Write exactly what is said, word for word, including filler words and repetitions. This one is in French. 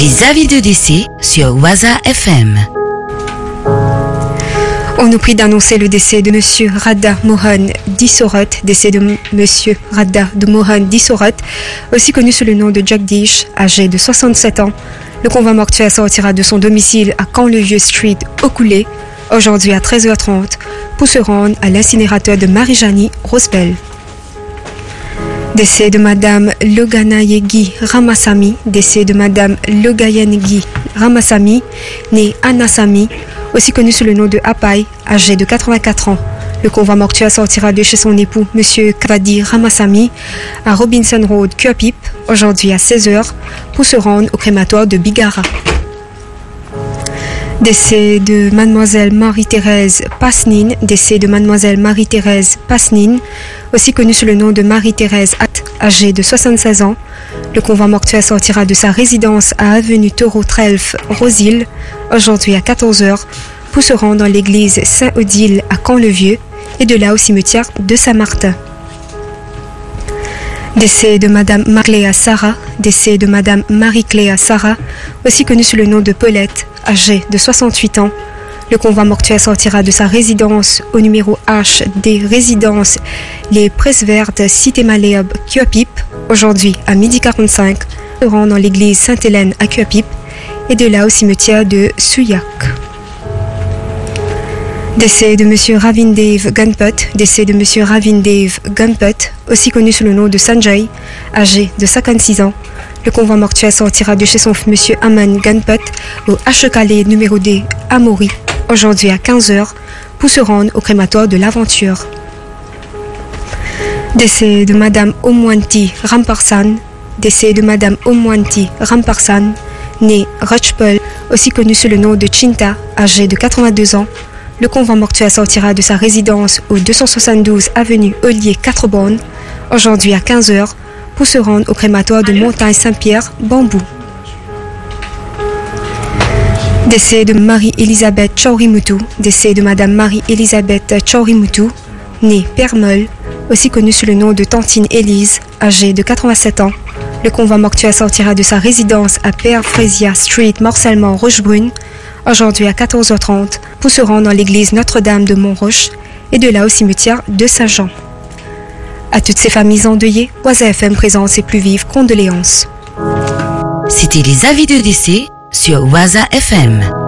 Les avis de décès sur Waza F M. On nous prie d'annoncer le décès de Monsieur Radha Mohan Dissorat, décès de Monsieur Radha de Mohan Dissorat, aussi connu sous le nom de Jagdish, âgé de soixante-sept ans. Le convoi mortuaire sortira de son domicile à Camp-le-Vieux Street, au Coulé, aujourd'hui à treize heures trente, pour se rendre à l'incinérateur de Marijani, Rosebel. Décès de Madame Loganayegi Ramasamy, décès de Madame Loganayegi Ramasamy, née Anasamy, aussi connue sous le nom de Apai, âgée de quatre-vingt-quatre ans. Le convoi mortuaire sortira de chez son époux, Monsieur Kavadi Ramasamy, à Robinson Road, Cuapip, aujourd'hui à seize heures, pour se rendre au crématoire de Bigara. Décès de Mademoiselle Marie-Thérèse Pasnine, décès de Mademoiselle Marie-Thérèse Pasnine, aussi connue sous le nom de Marie-Thérèse Hatt, âgée de soixante-seize ans. Le convoi mortuaire sortira de sa résidence à avenue Taureau-Trelf, Rosil, aujourd'hui à quatorze heures, pour se rendre dans l'église Saint-Odile à Camp-le-Vieux et de là au cimetière de Saint-Martin. Décès de Madame Marie-Cléa Sarah, décès de Madame Marie-Cléa Sarah, aussi connue sous le nom de Paulette, âgée de soixante-huit ans. Le convoi mortuaire sortira de sa résidence au numéro H des résidences Les Presses Vertes, Cité Malherbe, Cuapip, aujourd'hui à midi quarante-cinq, se rend dans l'église Sainte-Hélène à Cuapip et de là au cimetière de Souillac. Décès de Monsieur Ravindev Ganput, décès de Monsieur Ravindev Ganput, aussi connu sous le nom de Sanjay, âgé de cinquante-six ans. Le convoi mortuaire sortira de chez son Monsieur Aman Ganput au H Calais numéro D à Maury, aujourd'hui à quinze heures, pour se rendre au crématoire de l'Aventure. Décès de Madame Omwanti Ramparsan, décès de Madame Omwanti Ramparsan, née Rajpal, aussi connue sous le nom de Chinta, âgée de quatre-vingt-deux ans. Le convoi mortuaire sortira de sa résidence au deux cent soixante-douze avenue Ollier quatre bornes, aujourd'hui à quinze heures, pour se rendre au crématoire de Montagne-Saint-Pierre, Bambou. Décès de Marie-Elisabeth Chaurimutu, décès de Madame Marie-Elisabeth Chaurimutu, née Permol, aussi connue sous le nom de Tantine Élise, âgée de quatre-vingt-sept ans. Le convoi mortuaire sortira de sa résidence à Père Frésia Street, Morcellement, Rochebrune, aujourd'hui à quatorze heures trente, pour se rendre dans l'église Notre-Dame de Montroche et de là au cimetière de Saint-Jean. À toutes ces familles endeuillées, Waza F M présente ses plus vives condoléances. C'était les avis de décès sur Waza F M.